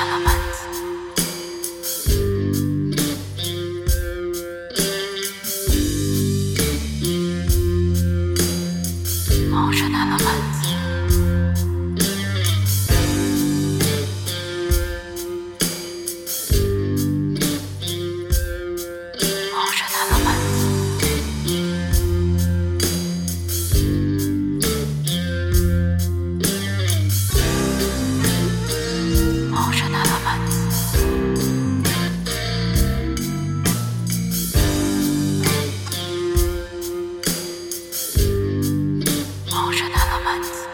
难了满子，毛着难了满子，毛着难了满子，毛着难了满子。毛着难了满子，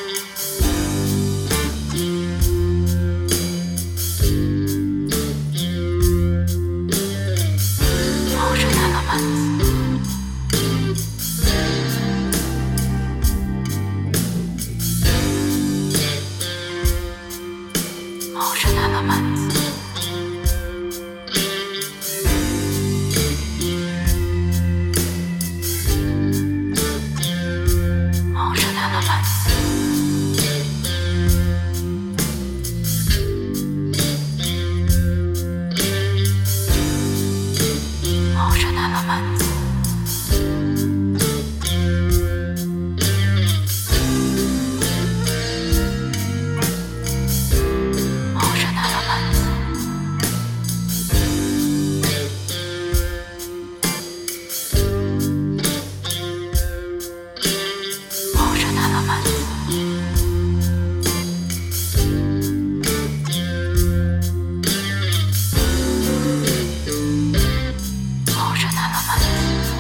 毛着难了满子，毛着难了满子，毛着难了满子。毛着难了满子，毛着难了满子，毛着难了满子，毛着难了满子。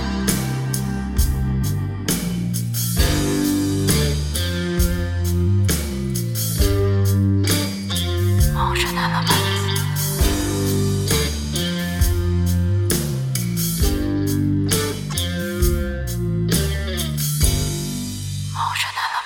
毛着难了满子，毛着难了。